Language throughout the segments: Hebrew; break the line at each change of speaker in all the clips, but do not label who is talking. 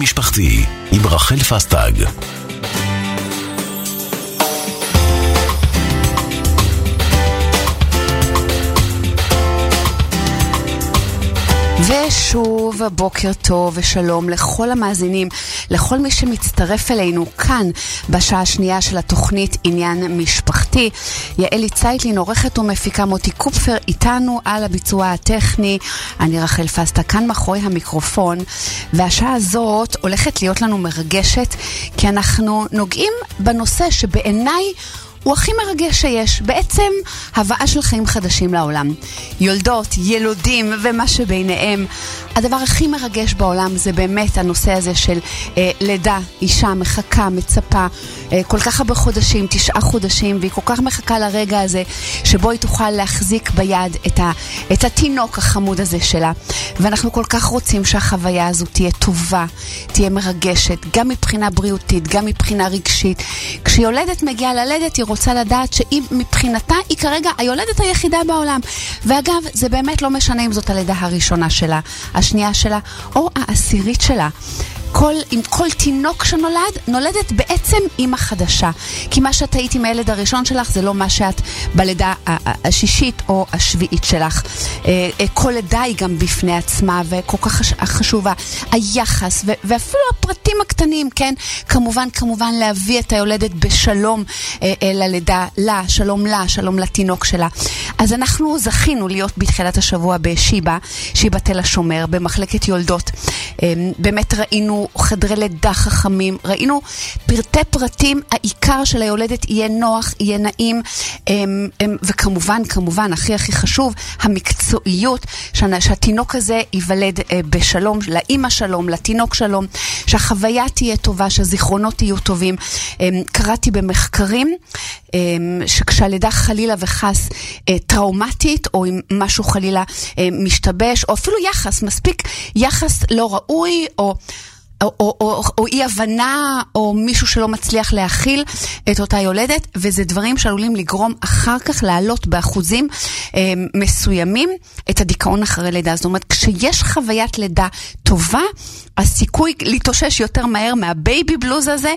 משפחתי עם רחל פסטג.
ושוב בוקר טוב ושלום לכל המאזינים, לכל מי שמצטרף אלינו כאן בשעה השנייה של התוכנית עניין משפחתי. יעלי צייטלין עורכת ומפיקה, מוטי קופפר איתנו על הביצוע הטכני, אני רחל פסטג כאן מאחורי המיקרופון. והשעה הזאת הולכת להיות לנו מרגשת, כי אנחנו נוגעים בנושא שבעיניי הוא הכי מרגש שיש, בעצם הבאה של חיים חדשים לעולם. יולדות, ילודים ומה שביניהם. הדבר הכי מרגש בעולם זה באמת הנושא הזה של לידה, אישה מחכה, מצפה, כל כך הרבה חודשים, 9 חודשים, והיא כל כך מחכה לרגע הזה, שבו היא תוכל להחזיק ביד את התינוק החמוד הזה שלה. ואנחנו כל כך רוצים שהחוויה הזו תהיה טובה, תהיה מרגשת, גם מבחינה בריאותית, גם מבחינה רגשית. כשיולדת מגיעה ללדת, היא רוצה לדעת שהיא מבחינתה, היא כרגע היולדת היחידה בעולם. ואגב, זה באמת לא משנה אם זאת הלידה הראשונה שלה, השנייה שלה, או העשירית שלה. עם כל תינוק שנולד, נולדת בעצם אמא חדשה. כי מה שאת היית עם הילד הראשון שלך, זה לא מה שאת בלידה השישית או השביעית שלך. כל לידה היא גם בפני עצמה, וכל כך חשובה. היחס, ואפילו הפרטים הקטנים, כן? כמובן להביא את היולדת בשלום ללידה, שלום לתינוק שלה. אז אנחנו זכינו להיות בתחילת השבוע בשיבא תל השומר, במחלקת יולדות. באמת ראינו חדרי לידה חכמים, ראינו פרטי פרטים, העיקר של היולדת יהיה נוח, יהיה נעים, וכמובן, הכי חשוב, המקצועיות, שהתינוק הזה ייוולד בשלום, לאמא שלום, לתינוק שלום, שהחוויה תהיה טובה, שהזיכרונות יהיו טובים. קראתי במחקרים, שכשהלידה חלילה וחס טראומטית, או אם משהו חלילה משתבש, או אפילו מספיק יחס לא ראוי, או אי הבנה, או מישהו שלא מצליח להכיל את אותה יולדת, וזה דברים שעלולים לגרום אחר כך לעלות באחוזים מסוימים את הדיכאון אחרי לידה. זאת אומרת, כשיש חוויית לידה טובה, הסיכוי להתאושש יותר מהר מהבייבי בלוז הזה,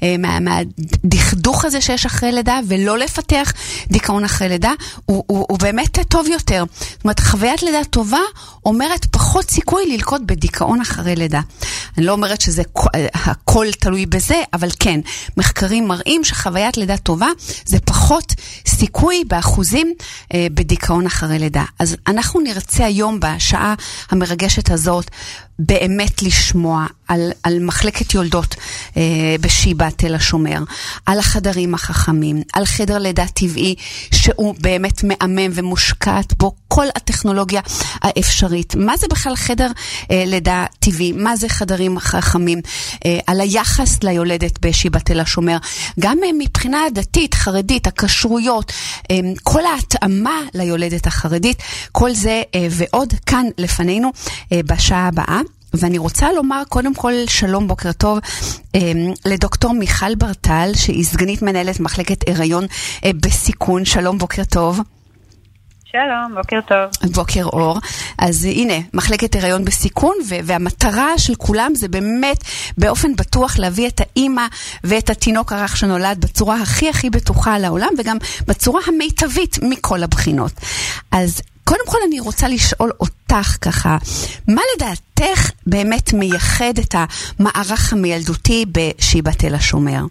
מהדכדוך הזה שיש אחרי לידה, ולא לפתח דיכאון אחרי לידה, הוא באמת טוב יותר. זאת אומרת, חוויית לידה טובה אומרת פחות סיכוי ללקות בדיכאון אחרי לידה. אני לא אומרת שזה הכל תלוי בזה, אבל כן, מחקרים מראים שחוויית לידה טובה זה פחות סיכוי באחוזים בדיכאון אחרי לידה. אז אנחנו נרצה היום בשעה המרגשת הזאת באמת לשמוע על מחלקת יולדות בשיבא תל השומר, על החדרים החכמים, על חדר לידה טבעי שהוא באמת מאמם ומושקעת בו כל הטכנולוגיה האפשרית. מה זה בכלל חדר לידה טבעי? מה זה חדרים חכמים? על היחס ליולדת בשיבא תל השומר, גם מבחינה דתית, חרדית, הכשרויות, כל ההתאמה ליולדת החרדית, כל זה ועוד כאן לפנינו בשעה הבאה. ואני רוצה לומר קודם כל שלום, בוקר טוב לדוקטור מיכל ברטל, שהיא סגנית מנהלת מחלקת הריון בסיכון. שלום, בוקר טוב.
שלום, בוקר טוב.
בוקר אור. אז הנה, מחלקת הריון בסיכון, והמטרה של כולם זה באמת באופן בטוח להביא את האמא ואת התינוק הרך שנולד בצורה הכי בטוחה לעולם, וגם בצורה המיטבית מכל הבחינות. אז קודם כל אני רוצה לשאול אותך ככה, מה לדעתך באמת מייחד את המערך המילדותי בשיבא תל השומר?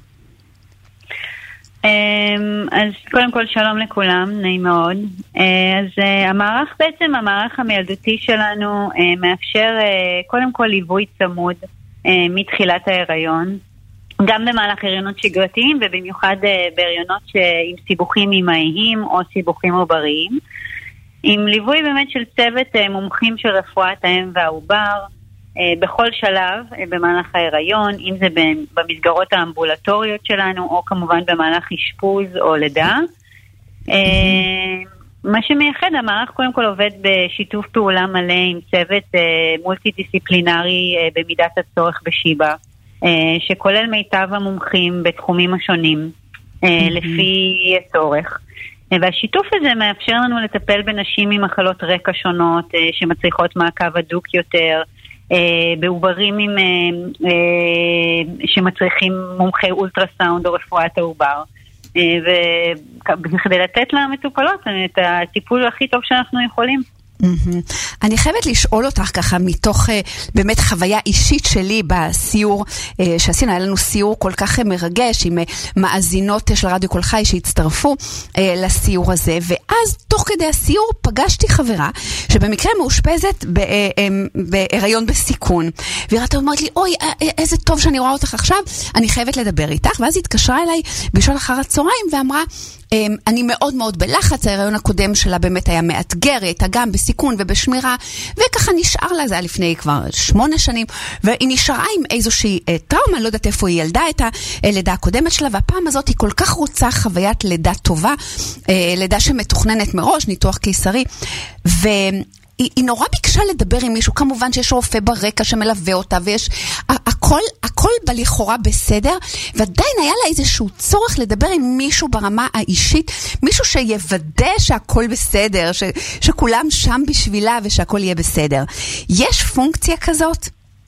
אז קודם כל שלום לכולם, נעים מאוד. אז המערך המילדותי שלנו מאפשר קודם כל ליווי צמוד מתחילת ההיריון, גם במהלך הריונות שגרתיים ובמיוחד בהריונות עם סיבוכים אימהיים או סיבוכים עובריים, עם ליווי באמת של צוות מומחים של רפואת האם והעובר בכל שלב במהלך ההיריון, אם זה במסגרות האמבולטוריות שלנו או כמובן במהלך אשפוז או לידה. מה שמייחד, המערך קודם כל עובד בשיתוף פעולה מלא עם צוות מולטי-דיסציפלינרי במידת הצורך בשיבא, שכולל מיטב המומחים בתחומים השונים לפי הצורך. והשיתוף הזה מאפשר לנו לטפל בנשים עם מחלות רקע שונות שמצריכות מעקב הדוק יותר, בעוברים שמצריכים מומחי אולטרסאונד או רפואת העובר. וכדי לתת למטופלות את הטיפול הכי טוב שאנחנו יכולים.
אני חייבת לשאול אותך ככה מתוך באמת חוויה אישית שלי בסיור שעשינו, היה לנו סיור כל כך מרגש עם מאזינות של רדיו קול חי שהצטרפו לסיור הזה, ואז תוך כדי הסיור פגשתי חברה שבמקרה מאושפזת בהיריון בסיכון, והיא אומרת לי, אוי איזה טוב שאני רואה אותך עכשיו, אני חייבת לדבר איתך, ואז היא התקשרה אליי בשעות אחר הצהריים ואמרה, אני מאוד מאוד בלחץ, ההיריון הקודם שלה באמת היה מאתגר, היא הייתה גם בסיכון ובשמירה, וככה נשאר לה, זה היה לפני כבר 8 שנים, והיא נשארה עם איזושהי טראומה, לא יודעת איפה היא ילדה את הלידה הקודמת שלה, והפעם הזאת היא כל כך רוצה חוויית לידה טובה, לידה שמתוכננת מראש, ניתוח קיסרי, היא נורא ביקשה לדבר עם מישהו, כמובן שיש רופא ברקע שמלווה אותה, ויש הכל בלכאורה בסדר, ועדיין היה לה איזשהו צורך לדבר עם מישהו ברמה האישית, מישהו שיוודא שהכל בסדר, שכולם שם בשבילה ושהכל יהיה בסדר. יש פונקציה כזאת?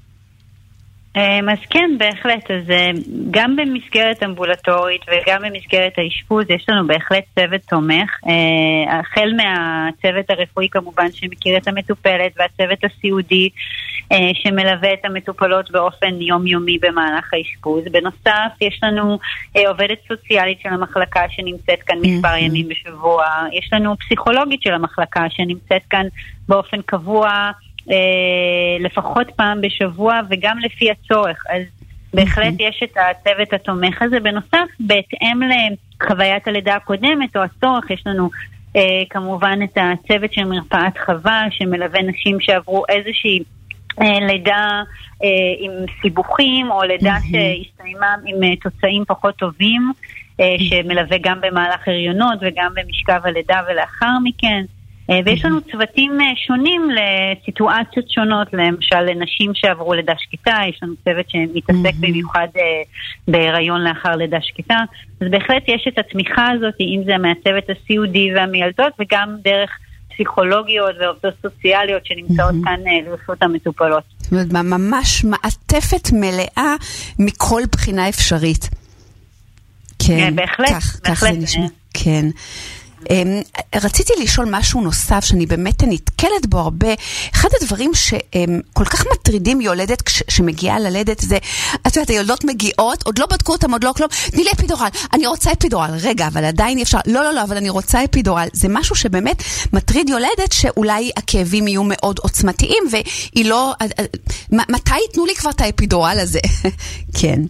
אז כן, בהחלט. אז גם במסגרת אמבולטורית וגם במסגרת האשפוז יש לנו בהחלט צוות תומך, החל מהצוות הרפואי כמובן שמכיר את המטופלת, והצוות הסיעודי שמלווה את המטופלות באופן יומיומי במהלך האשפוז. בנוסף יש לנו עובדת סוציאלית של המחלקה שנמצאת כאן מספר ימים בשבוע, יש לנו פסיכולוגית של המחלקה שנמצאת כאן באופן קבוע לפחות פעם בשבוע וגם לפי הצורך. אז בהחלט יש את הצוות התומך הזה. בנוסף, בהתאם לחוויית הלידה הקודמת או הצורך, יש לנו כמובן את הצוות של מרפאת חווה שמלווה נשים שעברו איזושהי לידה עם סיבוכים או לידה שהסתיימה עם תוצאים פחות טובים, שמלווה גם במהלך הריונות וגם במשכב הלידה ולאחר מכן. ויש לנו צוותים שונים לסיטואציות שונות, למשל לנשים שעברו לידה שקטה, יש לנו צוות שמתעסק במיוחד בהיריון לאחר לידה שקטה, אז בהחלט יש את התמיכה הזאת, אם זה מהצוות הסיעודי והמיילדות, וגם דרך פסיכולוגיות ועובדות סוציאליות שנמצאות כאן לרשות המטופלות.
זאת אומרת, ממש מעטפת מלאה מכל בחינה אפשרית. כן,
בהחלט,
כך זה נשמע. כן. רציתי לשאול משהו נוסף שאני באמת נתקלת בו הרבה. אחד הדברים שכל כך מטרידים יולדת שמגיעה ללדת זה, את יודעת, היולדות מגיעות, עוד לא בדקו אותם, עוד לא כלום, תני לי אפידורל, אני רוצה אפידורל, רגע, אבל עדיין אפשר, לא, אבל אני רוצה אפידורל. זה משהו שבאמת מטריד יולדת שאולי הכאבים יהיו מאוד עוצמתיים, והיא לא, מתי יתנו לי כבר את האפידורל הזה? כן.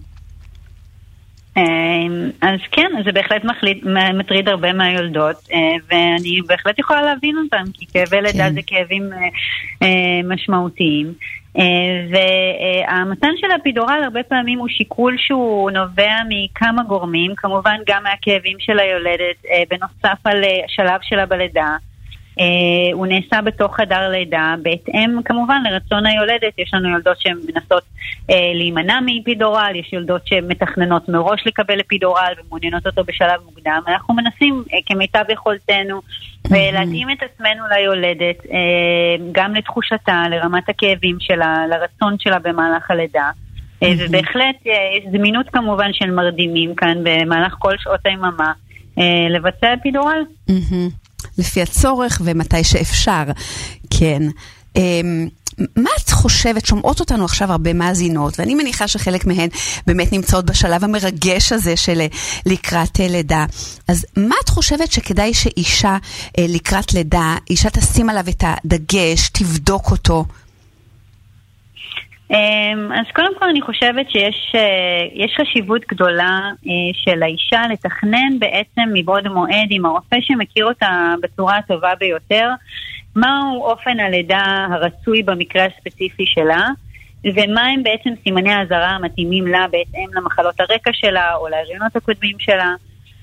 אז כן, זה בהחלט מטריד הרבה מהיולדות, ואני בהחלט יכולה להבין אותם, כי כאבי לידה זה כאבים משמעותיים, והמתן של האפידורל הרבה פעמים הוא שיקול שהוא נובע מכמה גורמים, כמובן גם מהכאבים של היולדת, בנוסף על שלב שלה בלידה, הוא נעשה בתוך חדר לידה, בהתאם כמובן לרצון היולדת. יש לנו יולדות שמנסות להימנע מאפידורל, יש יולדות שמתכננות מראש לקבל אפידורל ומעוניינות אותו בשלב מוקדם. אנחנו מנסים כמיטב יכולתנו להתאים את עצמנו ליולדת, גם לתחושתה, לרמת הכאבים שלה, לרצון שלה במהלך הלידה. ובהחלט יש זמינות כמובן של מרדימים כאן במהלך כל שעות היממה לבצע אפידורל.
לפי הצורך ומתי שאפשר. כן. מה את חושבת, שומעות אותנו עכשיו הרבה מאזינות, ואני מניחה שחלק מהן באמת נמצאות בשלב המרגש הזה של לקראת לידה. אז מה את חושבת שכדאי שאישה לקראת לידה, אישה תשים עליו את הדגש, תבדוק אותו?
אז קודם כל אני חושבת שיש חשיבות גדולה של האישה לתכנן בעצם מבעוד מועד עם הרופא שמכיר אותה בצורה הטובה ביותר, מהו אופן הלידה הרצוי במקרה הספציפי שלה, ומה הם בעצם סימני האזהרה המתאימים לה בהתאם למחלות הרקע שלה או להריונות הקודמים שלה,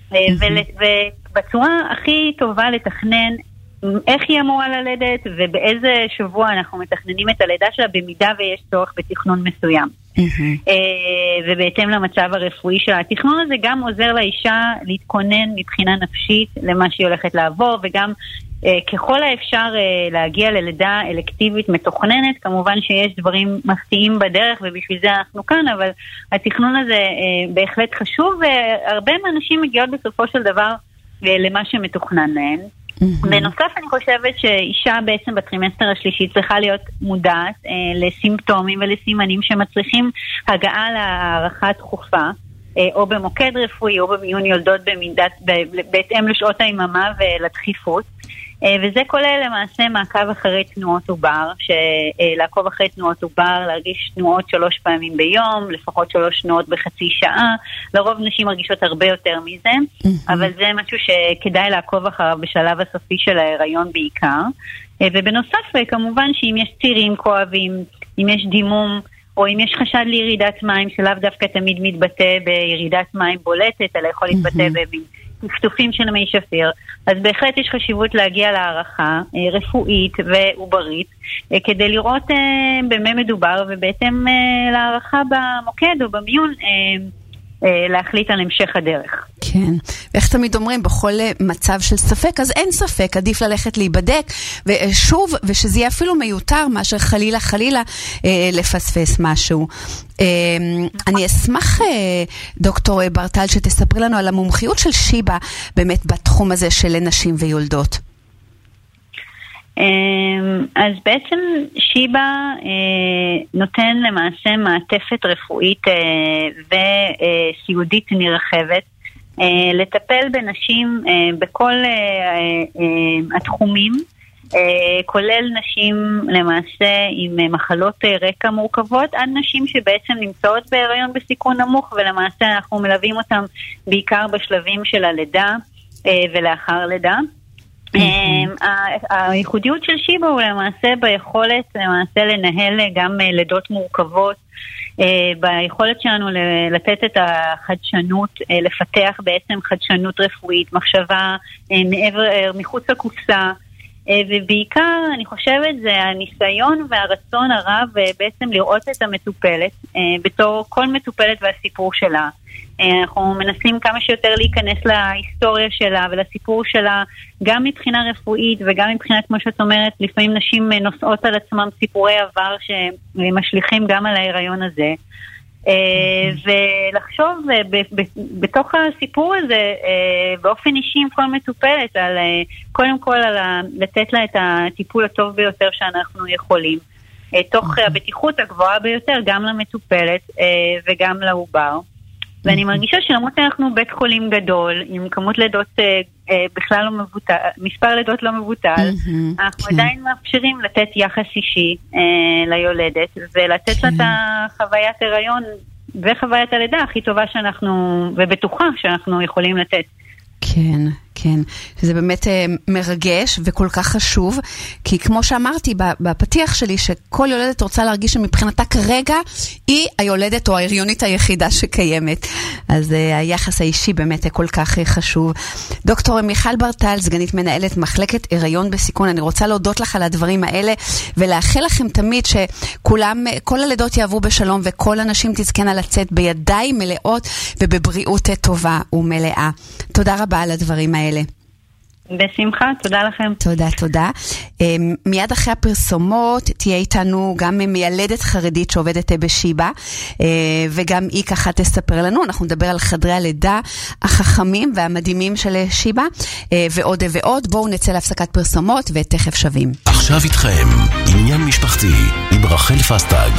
ובצורה הכי טובה לתכנן איך היא אמורה ללדת ובאיזה שבוע אנחנו מתכננים את הלידה שלה במידה ויש צורך בתכנון מסוים. ובהתאם למצב הרפואי שלה. התכנון הזה גם עוזר לאישה להתכונן מבחינה נפשית למה שהיא הולכת לעבור, וגם ככל האפשר להגיע ללידה אלקטיבית מתוכננת, כמובן שיש דברים מפתיעים בדרך ובשביל זה אנחנו כאן, אבל התכנון הזה בהחלט חשוב, והרבה מהנשים מגיעות בסופו של דבר למה שמתוכנן להן. בנוסף אני חושבת שאישה בעצם בטרימסטר השלישי צריכה להיות מודעת לסימפטומים ולסימנים שמצריכים הגעה להערכה דחופה, או במוקד רפואי או במיון יולדות בהתאם לשעות היממה ולדחיפות. וזה כולל למעשה מעקב אחרי תנועות עובר, לעקוב אחרי תנועות עובר, להרגיש תנועות 3 פעמים ביום, לפחות 3 תנועות בחצי שעה. לרוב נשים מרגישות הרבה יותר מזה, אבל זה משהו שכדאי לעקוב אחריו בשלב הסופי של ההיריון בעיקר. ובנוסף, כמובן שאם יש צירים כואבים, אם יש דימום, או אם יש חשד לירידת מים, שלאו דווקא תמיד מתבטא בירידת מים בולטת, אלא יכול להתבטא טפטופים של מי שפיר, אז בהחלט יש חשיבות להגיע להערכה רפואית ועוברית, כדי לראות במה מדובר, ובהתאם להערכה במוקד או במיון להחליט על המשך הדרך.
כן, ואיך תמיד אומרים, בכל מצב של ספק, אז אין ספק, עדיף ללכת להיבדק, ושוב, ושזה יהיה אפילו מיותר, מאשר חלילה לפספס משהו. אני אשמח, דוקטור ברטל, שתספרי לנו על המומחיות של שיבה, באמת בתחום הזה של נשים ויולדות.
אז בעצם שיבה נותן למעשה מעטפת רפואית וסיעודית נרחבת, לטפל בנשים בכל התחומים, כולל נשים למעשה עם מחלות רקע מורכבות, עד נשים שבעצם נמצאות בהיריון בסיכון נמוך, ולמעשה אנחנו מלווים אותם בעיקר בשלבים של הלידה ולאחר לידה. הייחודיות של שיבה הוא למעשה ביכולת למעשה לנהל גם לידות מורכבות, ביכולת שלנו לתת את החדשנות, לפתח בעצם חדשנות רפואית, מחשבה מחוץ לקופסה, ובעיקר אני חושבת זה הניסיון והרצון הרב בעצם לראות את המטופלת בתור כל מטופלת והסיפור שלה. אנחנו מנסים כמה שיותר להיכנס להיסטוריה שלה ולסיפור שלה, גם מבחינה רפואית וגם מבחינת, כמו שאת אומרת, לפעמים נשים נושאות על עצמם סיפורי עבר שמשליכים גם על ההיריון הזה. ולחשוב בתוך הסיפור הזה באופן אישי עם כל מטופלת, קודם כל לתת לה את הטיפול הטוב ביותר שאנחנו יכולים, תוך הבטיחות הגבוהה ביותר גם למטופלת וגם לעובר. ואני מרגישה שלמרות שאנחנו בית חולים גדול, עם כמות לידות בכלל לא מבוטל, מספר לידות לא מבוטל, אנחנו עדיין מאפשרים לתת יחס אישי ליולדת, ולתת לה את החוויית הריון וחוויית הלידה הכי טובה שאנחנו, ובטוחה שאנחנו יכולים לתת.
כן, כן. זה באמת מרגש וכל כך חשוב, כי כמו שאמרתי בפתיח שלי, שכל יולדת רוצה להרגיש שמבחינתה כרגע היא היולדת או ההריונית היחידה שקיימת. אז היחס האישי באמת כל כך חשוב. דוקטור מיכל ברטל, סגנית מנהלת מחלקת הריון בסיכון, אני רוצה להודות לך על הדברים האלה, ולאחל לכם תמיד שכולם, כל הלידות יעברו בשלום, וכל הנשים תזכנה לצאת בידיים מלאות ובבריאות טובה ומלאה. תודה רבה על הדברים האלה.
בשמחה, תודה לכם.
תודה. מיד אחרי הפרסומות תהיה איתנו גם מיילדת חרדית שעובדת בשיבה, וגם היא ככה תספר לנו, אנחנו נדבר על חדרי הלידה החכמים והמדהימים של שיבה, ועוד ועוד. בואו נצא להפסקת פרסומות ותכף שווים.
עכשיו איתכם עניין משפחתי עם רחל פסטג.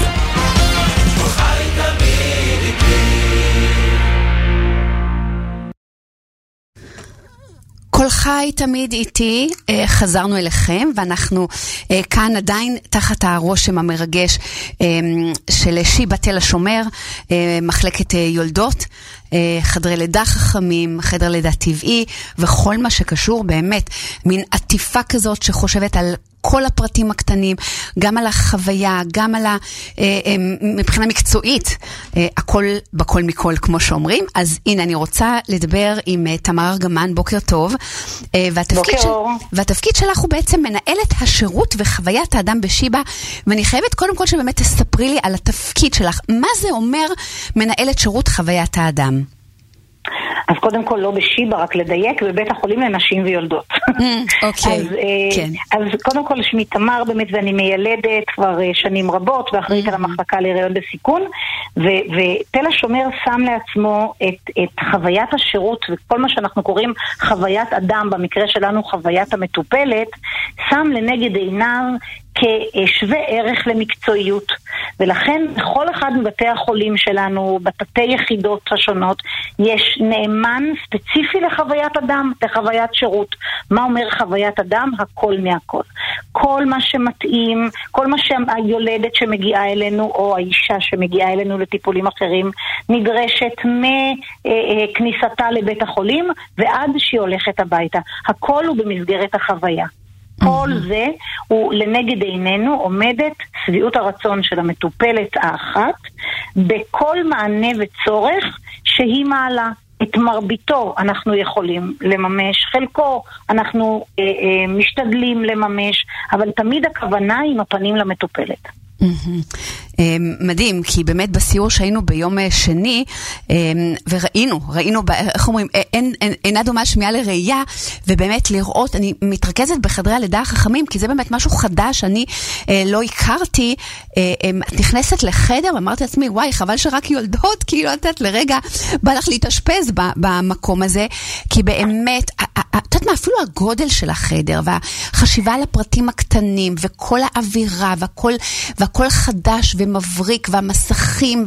כל חי תמיד איתי, חזרנו אליכם, ואנחנו כאן עדיין תחת הרושם המרגש של שיבה תל השומר, מחלקת יולדות, חדרי לידה חכמים, חדר לידה טבעי, וכל מה שקשור באמת, מין עטיפה כזאת שחושבת על כל הפרטים הקטנים, גם על החוויה, גם על מבחינה מקצועית, הכל בכל מכל, כמו שאומרים. אז הנה, אני רוצה לדבר עם תמר ארגמן. בוקר טוב. והתפקיד שלך הוא בעצם מנהלת השירות וחוויית האדם בשיבה, ואני חייבת קודם כל שבאמת תספרי לי על התפקיד שלך. מה זה אומר מנהלת שירות חוויית האדם?
אז קודם כל לא בשיבא, רק לדייק, בבית החולים לנשים ויולדות.
אוקיי, כן.
אז קודם כל שמי תמר באמת, ואני מיילדת כבר שנים רבות, ואחראית על המחלקה להיריון בסיכון, ותל השומר שם לעצמו את חוויית השירות, וכל מה שאנחנו קוראים חוויית אדם, במקרה שלנו חוויית המטופלת, שם לנגד עיניו כשווה ערך למקצועיות. ולכן בכל אחד מבתי החולים שלנו, בתתי יחידות השונות, יש נאמן ספציפי לחוויית אדם, לחוויית שירות. מה אומר חוויית אדם? הכל מהכל. כל מה שמתאים, כל מה שהיולדת שמגיעה אלינו, או האישה שמגיעה אלינו לטיפולים אחרים, נדרשת מכניסתה לבית החולים ועד שהיא הולכת הביתה. הכל הוא במסגרת החוויה. כל זה הוא לנגד עינינו עומדת שביעות הרצון של המטופלת האחת בכל מענה וצורך שהיא מעלה. את מרביתו אנחנו יכולים לממש, חלקו אנחנו משתדלים לממש, אבל תמיד הכוונה עם הפנים למטופלת.
מדהים, כי באמת בסיור שהיינו ביום שני וראינו, איך אומרים, אינה דומה שמיעה לראייה, ובאמת לראות, אני מתרכזת בחדרי הלידה החכמים, כי זה באמת משהו חדש, אני לא הכרתי. נכנסת לחדר ואמרתי לעצמי, וואי, חבל שרק יולדות, כאילו לתת לרגע בא לך להתאשפז במקום הזה, כי באמת את יודעת מה, אפילו הגודל של החדר והחשיבה על הפרטים הקטנים וכל האווירה והכל חדש ומבריק, והמסכים,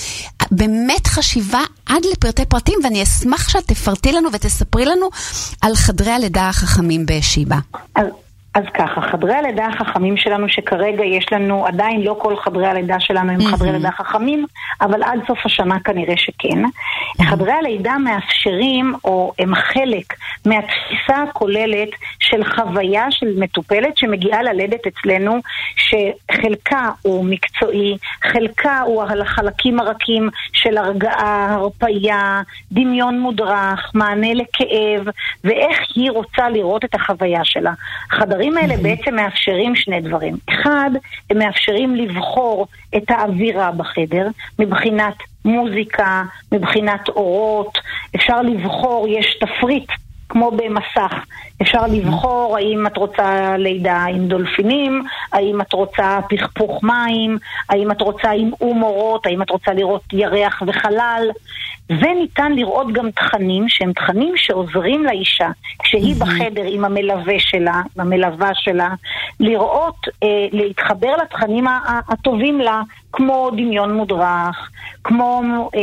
באמת חשיבה עד לפרטי פרטים, ואני אשמח שאת תפרטי לנו ותספרי לנו על חדרי הלידה החכמים בשיבא.
אז ככה, חדרי הלידה החכמים שלנו, שכרגע יש לנו, עדיין לא כל חדרי הלידה שלנו הם חדרי לידה חכמים, אבל עד סוף השנה כנראה שכן. חדרי הלידה מאפשרים, או הם חלק מהתפיסה הכוללת של חוויה של מטופלת שמגיעה ללדת אצלנו, שחלקה הוא מקצועי, חלקה הוא על החלקים הרכים של הרגעה, הרפיה, דמיון מודרך, מענה לכאב, ואיך היא רוצה לראות את החוויה שלה. חדרים האלה בעצם מאפשרים שני דברים. אחד, הם מאפשרים לבחור את האווירה בחדר, מבחינת מוזיקה, מבחינת אורות, אפשר לבחור, יש תפריט כמו במסך, אפשר לבחור האם את רוצה לידה עם דולפינים, האם את רוצה פכפוך מים, האם את רוצה עם אורות, האם את רוצה לראות ירח וחלל, וניתן לראות גם תכנים שהם תכנים שעוזרים לאישה כשהיא בחדר עם המלווה שלה, לראות, להתחבר לתכנים הטובים לה, כמו דמיון מודרך, כמו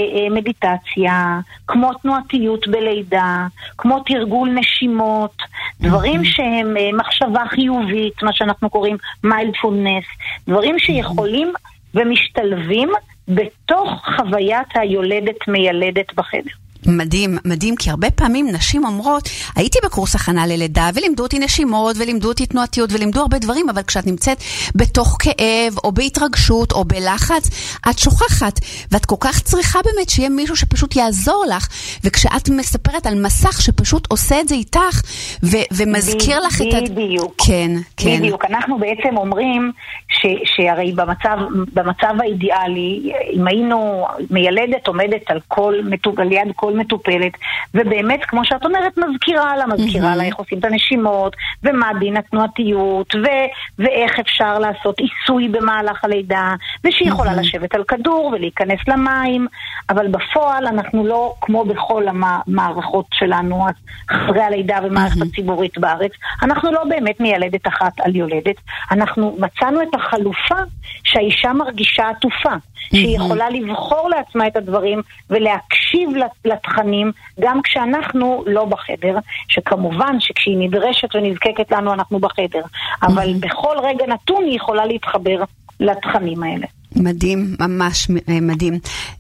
מדיטציה, כמו תנועתיות בלידה, כמו תרגול נשימות, דברים שהם מחשבה חיובית, מה שאנחנו קוראים מיילדפולנס, דברים שיכולים ומשתלבים בתוך חוויית היולדת מיילדת בחדר.
מדהים, מדהים, כי הרבה פעמים נשים אומרות, הייתי בקורס הכנה ללידה, ולימדו אותי נשימות, ולימדו אותי תנועתיות, ולימדו הרבה דברים, אבל כשאת נמצאת בתוך כאב, או בהתרגשות, או בלחץ, את שוכחת, ואת כל כך צריכה באמת שיהיה מישהו שפשוט יעזור לך, וכשאת מספרת על מסך שפשוט עושה את זה איתך, ומזכיר לך את...
בדיוק.
כן, כן.
בדיוק, אנחנו בעצם אומרים, שהרי במצב האידיאלי, אם היינו מיילדת עומדת על ליד כל מטופלת, ובאמת, כמו שאת אומרת, מזכירה לה איך עושים את הנשימות, ומה דין התנועתיות, ואיך אפשר לעשות עיסוי במהלך הלידה, ושהיא יכולה לשבת על כדור ולהיכנס למים, אבל בפועל אנחנו לא, כמו בכל המערכות שלנו, אחרי הלידה ומערכת הציבורית בארץ, אנחנו לא באמת מיילדת אחת על יולדת, אנחנו מצאנו את החלופה שהאישה מרגישה עטופה, שהיא יכולה לבחור לעצמה את הדברים ולהקשיב לתכנים גם כשאנחנו לא בחדר, שכמובן שכשהיא נדרשת ונזקקת לנו אנחנו בחדר, אבל בכל רגע נתון היא יכולה להתחבר לתכנים האלה.
מדהים, ממש מדהים.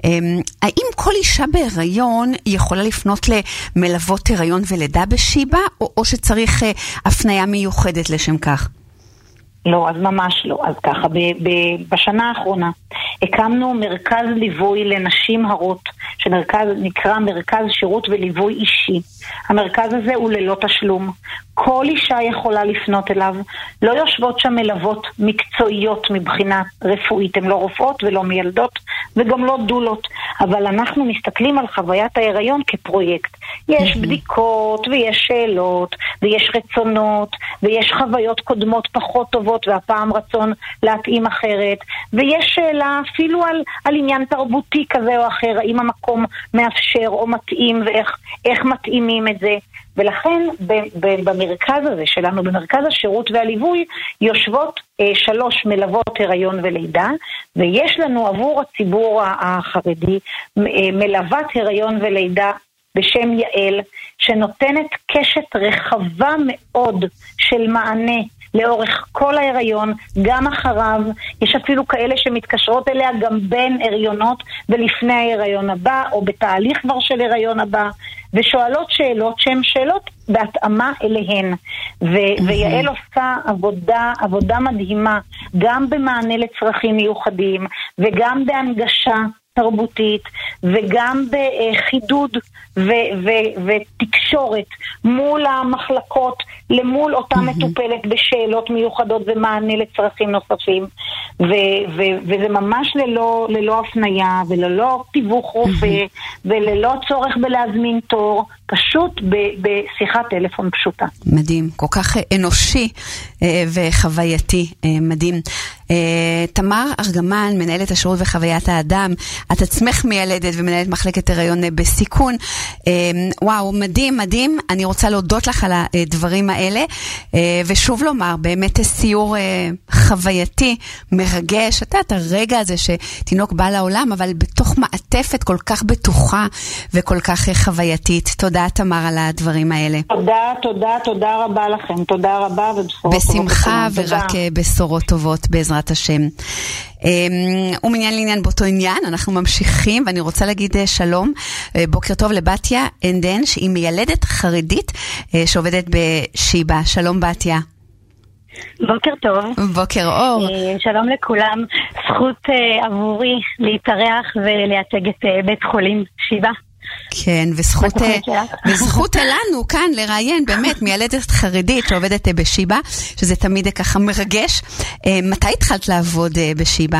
האם כל אישה בהיריון יכולה לפנות למלוות הריון ולידה בשיבא, או שצריך הפניה מיוחדת לשם כך?
לא, אז ממש לא. אז ככה, בשנה האחרונה הקמנו מרכז ליווי לנשים הרות, שנקרא מרכז שירות וליווי אישי. המרכז הזה הוא ללא תשלום. כל אישה יכולה לפנות אליו. לא יושבות שם מלוות מקצועיות מבחינה רפואית, הן לא רופאות ולא מיילדות וגם לא דולות, אבל אנחנו מסתכלים על חוויית ההיריון כפרויקט. יש בדיקות ויש שאלות ויש רצונות ויש חוויות קודמות פחות טובות והפעם רצון להתאים אחרת, ויש שאלה אפילו על עניין תרבותי כזה או אחר, האם המקום מאפשר או מתאים ואיך מתאימים את זה. ולכן במרכז הזה שלנו, במרכז השירות והליווי, יושבות 3 מלוות הריון ולידה, ויש לנו עבור הציבור החרדי מלוות הריון ולידה בשם יעל, שנותנת קשת רחבה מאוד של מענה לאורך כל ההיריון, גם אחריו. יש אפילו כאלה שמתקשרות אליה גם בין הריונות ולפני ההיריון הבא, או בתהליך כבר של הריון הבא, ושואלות שאלות שהן שאלות בהתאמה אליהן. ויעל עושה עבודה מדהימה, גם במענה לצרכים מיוחדים, וגם בהנגשה תרבותית, וגם בחידוד ותקשורת מול המחלקות, למול אותה מטופלת בשאלות מיוחדות ומענה לצרכים נוספים, וזה ממש ללא הפניה וללא תיווך רופא וללא צורך בלהזמין תור, פשוט בשיחת טלפון פשוטה.
מדהים, כל כך אנושי וחווייתי, מדהים. תמר ארגמן, מנהלת השירות וחוויית האדם, את עצמך מיילדת ומנהלת מחלקת הריון בסיכון. וואו, מדהים, מדהים. אני רוצה להודות לך על הדברים האלה, ושוב לומר, באמת סיור חווייתי, מרגש. את הרגע הזה שתינוק בא לעולם, אבל בתוך מעטפת כל כך בטוחה וכל כך חווייתית. תודה תמר על הדברים האלה.
תודה רבה לכם. תודה רבה ובשורות טובות.
בשמחה ורק בשורות טובות בעזרת השם. ומעניין לעניין באותו עניין, אנחנו ממשיכים, ואני רוצה להגיד שלום, בוקר טוב לבתיה אנדן, שהיא מיילדת חרדית שעובדת בשיבה. שלום בתיה.
בוקר טוב.
בוקר אור.
שלום לכולם. זכות עבורי להתארח ולייצג את בית חולים שיבה.
כן, וזכות לנו כאן לראיין באמת מיילדת חרדית שעובדת בשיבה, שזה תמיד ככה מרגש. מתי התחלת לעבוד בשיבה?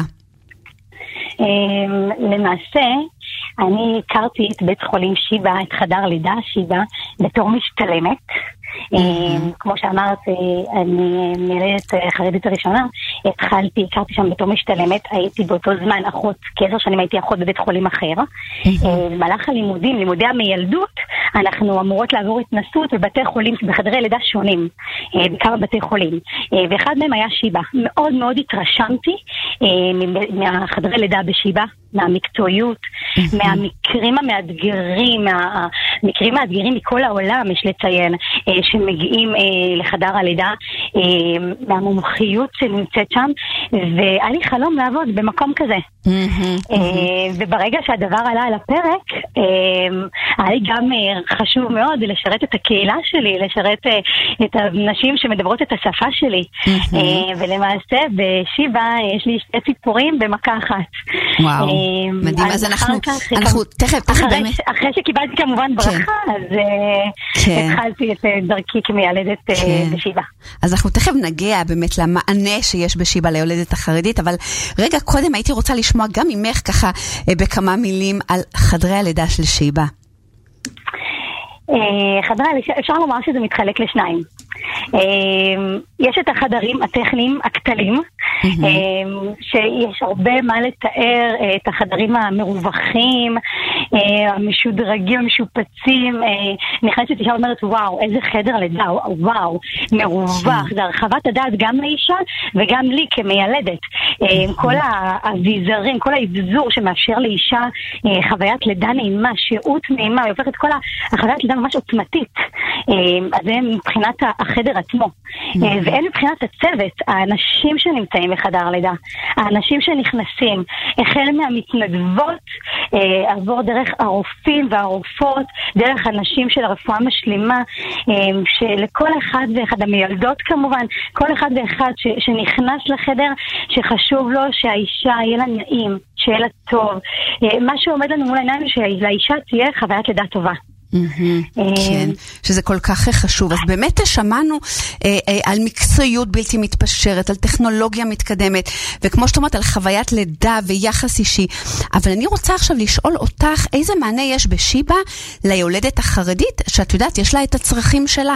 למעשה, אני הכרתי את בית חולים שיבה, את חדר לידה שיבה, בתור משתלמת. כמו שאמרת, אני מיילדת חרדית הראשונה, הכרתי שם בתור משתלמת, הייתי באותו זמן אחות, כ10 שנים הייתי אחות בבית חולים אחר. במהלך הלימודים, לימודי המיילדות, אנחנו אמורות לעבור התנסות בבתי חולים, בחדרי לידה שונים, בכמה בתי חולים, ואחד מהם היה שיבה. מאוד מאוד התרשמתי מהחדרי לידה בשיבה, מהמקצועיות, מהמקרים המאתגרים, מהמקרים המאתגרים מכל העולם, יש לציין, שמגיעים לחדר הלידה, מהמומחיות שנמצאת שם, והיה לי חלום לעבוד במקום כזה. וברגע שהדבר עלה על הפרק, היה לי גם חשוב מאוד לשרת את הקהילה שלי, לשרת את הנשים שמדברות את השפה שלי. ולמעשה בשיבה יש לי 2 ציפורים במכה אחת.
וואו, מדהים. אז אנחנו תכף באמת,
אחרי שקיבלתי כמובן ברכה, אז התחלתי את דרכי כמיילדת בשיבה.
אז אנחנו תכף נגיע באמת למענה שיש בשיבה ליולדת החרדית, אבל רגע קודם הייתי רוצה לשמוע גם ממך ככה בכמה מילים על חדרי הלידה של שיבה.
חדרי הלידה, אפשר לומר שזה מתחלק לשניים. יש את החדרים הטכניים הקטנים, שיש הרבה מה לתאר, את החדרים המרווחים, המשודרגים, המשופצים. נכנסת אישה אומרת, וואו, איזה חדר לידה, וואו, מרווח. זה הרחבת הדעת גם לאישה וגם לי כמיילדת. כל האביזרים, כל האבזור שמאפשר לאישה חוויית לידה נעימה, שהות נעימה, הופך את כל החוויית לידה ממש עוצמתית. אז זה מבחינת החדר עצמו. ואין מבחינת הצוות, האנשים שנמצאים בחדר לידה, האנשים שנכנסים, החל מהמתנדבות, עבור דרך הרופאים והרופאות, דרך אנשים של הרפואה משלימה, שלכל אחד ואחד, המיילדות כמובן, כל אחד ואחד שנכנס לחדר, שחשוב לו שהאישה יהיה לה נעים, שיהיה לה טוב. מה שעומד לנו מול העיניים, שלאישה תהיה חוויית לידה טובה.
כן, שזה כל כך חשוב. אז באמת שמענו על מקצועיות בלתי מתפשרת, על טכנולוגיה מתקדמת, וכמו שאת אומרת, על חוויית לידה ויחס אישי. אבל אני רוצה עכשיו לשאול אותך, איזה מענה יש בשיבה ליולדת החרדית, שאת יודעת, יש לה את הצרכים שלה?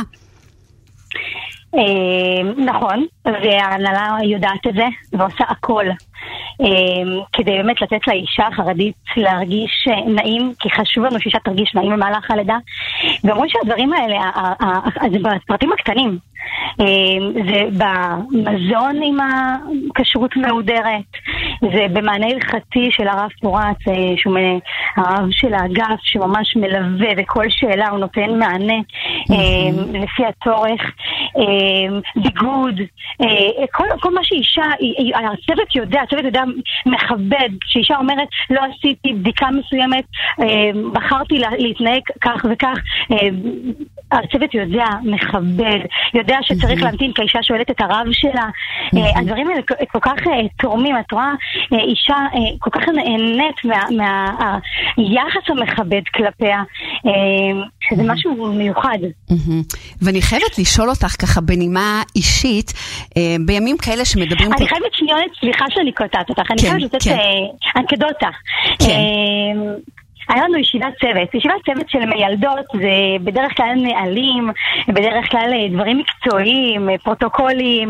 נכון, וההנהלה יודעת את זה, ועושה הכל. כדי באמת לתת לאישה החרדית להרגיש נעים, כי חשוב לנו שאישה תרגיש נעים במהלך הלידה. ואומרים שהדברים האלה, זה בפרטים הקטנים. זה במזון עם הכשרות מהודרת, זה במענה הלכתי של הרב פורץ, שהוא הרב של האגף שממש מלווה, וכל שאלה הוא נותן מענה לפי הצורך, ביגוד, כל מה שאישה, הצוות יודע מכבד, שאישה אומרת לא עשיתי בדיקה מסוימת, בחרתי להתנהג כך וכך, הצוות יודע, מכבד, יודע שצריך להמתין כאישה שואלת את הרב שלה. הדברים האלה כל כך תורמים, את רואה, אישה כל כך נהנית מהיחס המכבד כלפיה, שזה משהו מיוחד.
ואני חייבת לשאול אותך ככה בנימה אישית, בימים כאלה שמדברים...
אני חייבת שניונת, סליחה שאני קוטעת אותך, אני חייבת לתת אנקדוטה. היה לנו ישיבת צוות של מיילדות, זה בדרך כלל נעלים, בדרך כלל דברים מקצועיים, פרוטוקולים,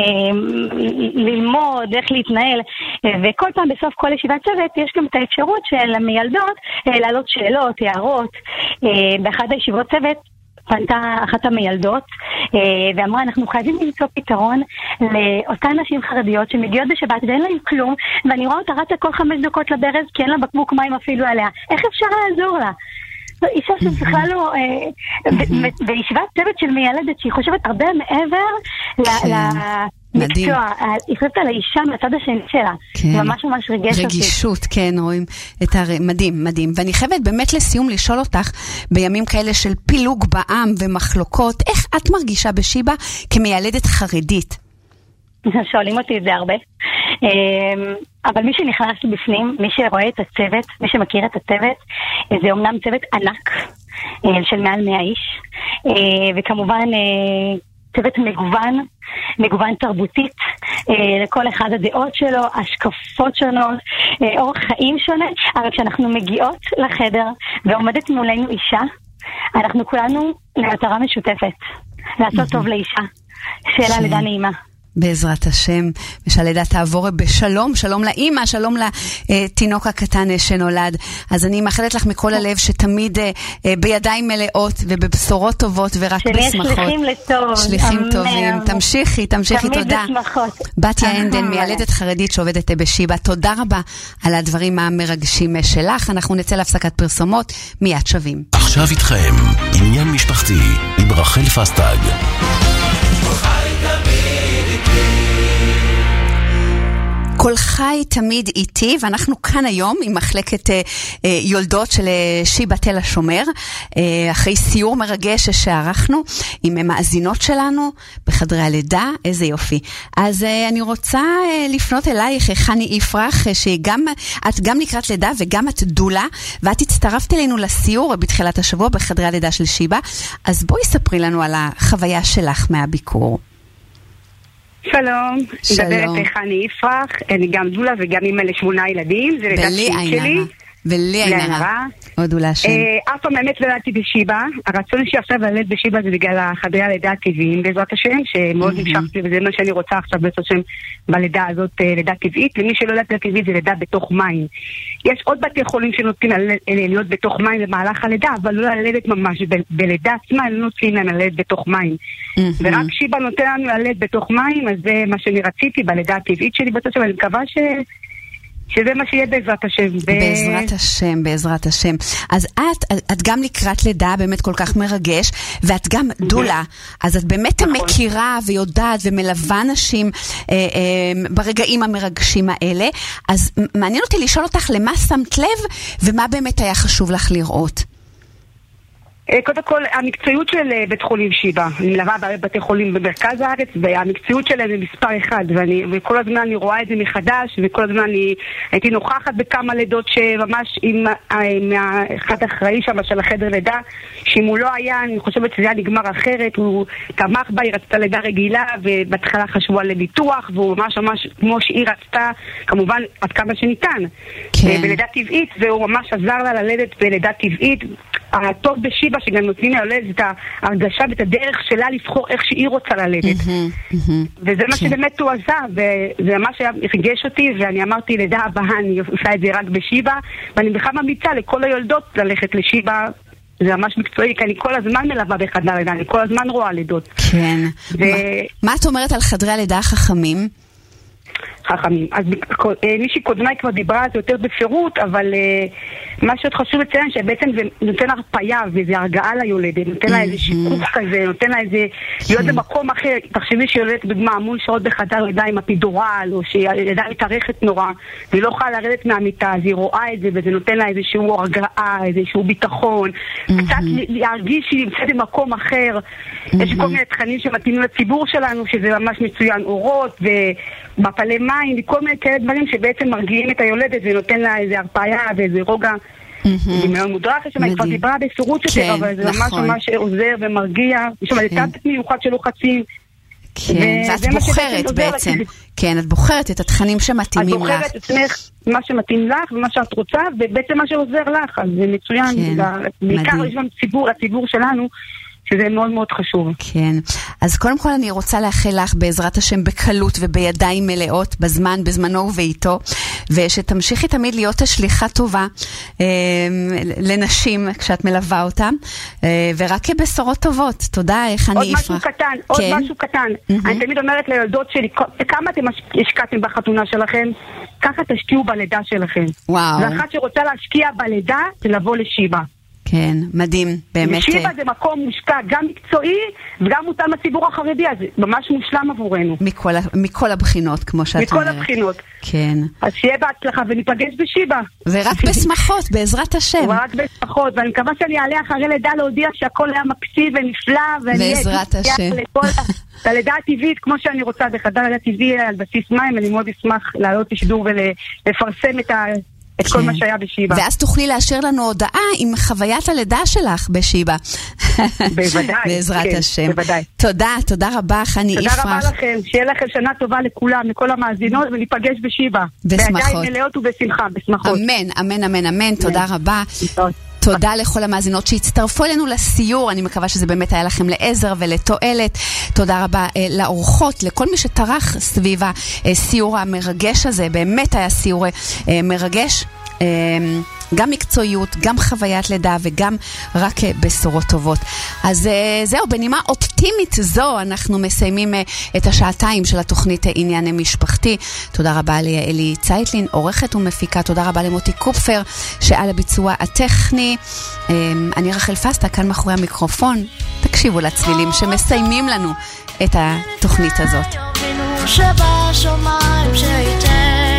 ללמוד, איך להתנהל, וכל פעם בסוף כל ישיבת צוות יש גם את האפשרות של המיילדות להעלות שאלות, הערות. באחת הישיבות צוות פנתה אחת המיילדות ואמרה, אנחנו חייבים למצוא פתרון לאותן נשים חרדיות שמגיעות בשבת ואין להם כלום, ואני רואה אותה רצה כל 5 דקות לברז כי אין לה בקבוק מים אפילו עליה, איך אפשר לעזור לה? אישה שבכלל לא, בישיבת צוות של מיילדת שהיא חושבת הרבה מעבר למקצוע, היא חושבת על האישה מהצד השני שלה, ממש ממש ריגש אותי.
רגישות, כן, רואים את מדהים, מדהים. ואני חייבת באמת לסיום לשאול אותך, בימים כאלה של פילוג בעם ומחלוקות, איך את מרגישה בשיבה כמיילדת חרדית?
שואלים אותי את זה הרבה, אבל מי שנכנס בפנים, מי שרואה את הצוות, מי שמכיר את הצוות, זה אומנם צוות ענק של מעל 100 איש, וכמובן צוות מגוון תרבותית, לכל אחד הדעות שלו, השקפות שונות, אורח חיים שונה, אבל כשאנחנו מגיעות לחדר ועומדת מולנו אישה, אנחנו כולנו למטרה משותפת, לעשות טוב לאישה, שאלה לידה נעימה.
בעזרת השם, ושהלידה תעבור בשלום, שלום לאמא, שלום לתינוק הקטן שנולד. אז אני מאחלת לך מכל הלב שתמיד בידיים מלאות ובבשורות טובות ורק בשמחות.
שליחים לטוב.
שליחים טובים. תמשיכי, תודה.
תמיד בשמחות.
בתיה הנדל, מיילדת חרדית שעובדת בשיבה, תודה רבה על הדברים המרגשים שלך. אנחנו נצא להפסקת פרסומות, מיד שווים.
עכשיו איתכם, עניין משפחתי, עם רחל פסטג.
כל חי תמיד איתי, ואנחנו כאן היום עם מחלקת יולדות של שיבה תל השומר, אחרי סיור מרגש שערכנו עם מאזינות שלנו בחדרי הלידה, איזה יופי. אז אני רוצה לפנות אלייך, חני יפרח, שאת גם לקראת לידה וגם את דולה, ואת הצטרפת אלינו לסיור בתחילת השבוע בחדרי הלידה של שיבה, אז בואי ספרי לנו על החוויה שלך מהביקור.
שלום, מדברת חני יפרח, אני גם דולה וגם אימא ל8 ילדים, זה לידה שלי.
ולי עינרה, עוד אולי השם.
אף פעם באמת לידתי בשיבה, הרצון שלי עכשיו ללדת בשיבה זה בגלל החדרי הלידה הטבעיים בעזרת השם, שמאוד נמשכתי וזה מה שאני רוצה עכשיו בעזרת השם בלידה הזאת, לידה טבעית, ומי שלא לידה טבעית זה לידה בתוך מים. יש עוד בתי חולים שנותנים להיות בתוך מים במהלך הלידה, אבל לא ללדת ממש, בלידה עצמה לא נותנים להם ללדת בתוך מים. ורק שיבה נותן לנו ללדת בתוך מים, אז זה מה שאני רציתי בלידה הטבעית שלי בעזרת השם, אני מקווה שזה מה שיהיה בעזרת השם.
בעזרת השם. אז את גם לקראת לידה באמת כל כך מרגש, ואת גם דולה, אז את באמת מכירה ויודעת ומלווה נשים ברגעים המרגשים האלה, אז מעניין אותי לשאול אותך למה שמת לב, ומה באמת היה חשוב לך לראות?
קודם כל, המקצועיות של בית חולים שיבא, אני מלווה בבתי חולים במרכז הארץ, והמקצועיות שלהם זה מספר אחד, וכל הזמן אני רואה את זה מחדש, וכל הזמן הייתי נוכחת בכמה לידות שממש עם אחד האחראי שם של החדר לידה, שאם הוא לא היה, אני חושבת שזה היה נגמר אחרת, הוא תמך בה, היא רצתה לידה רגילה, ובהתחלה חשבו על ביטוח, והוא ממש כמו שהיא רצתה, כמובן עד כמה שניתן, בלידה טבעית, והוא ממש עזר לה ללדת בלידה טבעית. הטוב בשיבא שגם נותנים לילד את ההרגשה ואת הדרך שלה לבחור איך שהיא רוצה ללדת. וזה מה שבאמת הוא עשה, וזה ממש הרגש אותי, ואני אמרתי לידה הבאה, אני עושה את זה רק בשיבא, ואני בכלל ממליצה לכל היולדות ללכת לשיבא. זה ממש מקצועי, כי אני כל הזמן מלווה בחדר לידה, אני כל הזמן רואה לידות.
כן. מה את אומרת על חדרי הלידה החכמים?
חכמים. אז מישהי קודמי כבר דיברה על זה יותר בפירוט, אבל מה שעוד חשוב לציין שבעצם זה נותן הרפאיה וזה הרגעה ליולדת, נותן לה איזה שיקוף כזה, נותן לה איזה להיות במקום אחר. תחשבי שיולדת בדמה המון שעות בחדר לידה עם הפידורל, או שהלידה מתארכת נורא והיא לא יכולה לרדת מהמיטה, אז היא רואה את זה וזה נותן לה איזשהו הרגעה, איזשהו ביטחון, קצת להרגיש שהיא נמצאת במקום אחר. יש כל מיני תכנים שמתאימים לציבור שלנו, שזה ממש מצוין, אורות ומפלי מים וכל מיני כאלה דברים שבעצם מרגיעים את היולדת ונותן לה איזה הרפאיה ואיזה רוגע. היא מאוד מודרכת שם, היא כבר דיברה בפירוט יותר, אבל זה ממש עוזר ומרגיע. יש שם תת מיוחד של לוחצים.
כן, ואת בוחרת בעצם. כן, את בוחרת את התכנים שמתאימים לך.
את בוחרת עצמך מה שמתאים לך ומה שאת רוצה, ובעצם מה שעוזר לך, אז זה מצוין. בעיקר יש גם הציבור שלנו, שזה מאוד מאוד חשוב.
כן. אז קודם כל אני רוצה לאחל לך בעזרת השם בקלות ובידיים מלאות בזמנו ובעיתו, ושתמשיכי תמיד להיות השליחה טובה לנשים כשאת מלווה אותם, ורק בשורות טובות. תודה, איך אני אפרח.
עוד משהו קטן. אני תמיד אומרת לילדות שלי, כמה אתם השקעתם בחתונה שלכם, ככה תשקיעו בלידה שלכם.
וואו.
ואחת שרוצה להשקיע בלידה, זה לבוא לשיבא.
כן, מדהים, באמת.
שיבא זה מקום מושקע, גם מקצועי וגם מותאם לציבור החרדי, אז ממש מושלם עבורנו.
מכל הבחינות, כמו שאת אומרת.
מכל הבחינות.
כן.
אז שיהיה בהצלחה וניפגש בשיבא.
ורק בשמחות, בעזרת השם.
ורק בשמחות, ואני מקווה שאני אעלה אחרי לידה להודיע שהכל היה מקסים ונפלא,
בעזרת השם.
הלידה הטבעית, כמו שאני רוצה, בחדר לידה טבעי על בסיס מים, אני מאוד אשמח לעלות לשידור ולפרסם את כל מה שהיה בשיבא.
ואז תוכלי לאשר לנו הודעה עם חוויית הלידה שלך בשיבא.
בוודאי.
בעזרת השם.
בוודאי.
תודה רבה, חני יפרח.
תודה רבה לכם, שיהיה לכם שנה טובה לכולם, לכל המאזינות, וניפגש בשיבא.
בשמחות.
בידיים מלאות ובשמחה, בשמחות.
אמן, תודה רבה. תודה לכל המאזינות שהצטרפו אלינו לסיור, אני מקווה שזה באמת היה לכם לעזר ולתועלת. תודה רבה לאורחות, לכל מי שטרח סביב הסיור המרגש הזה, באמת היה סיור מרגש, גם מקצועיות, גם חוויית לידה וגם רק בשורות טובות. אז זהו, בנימה אופטימית זו אנחנו מסיימים את השעתיים של התוכנית עניין משפחתי. תודה רבה ליעלי צייטלין, עורכת ומפיקה. תודה רבה למוטי קופפר שעל הביצוע הטכני. אני רחל פסטה כאן מאחורי המיקרופון. תקשיבו לצלילים שמסיימים לנו את התוכנית הזאת. שבשמיים שייתן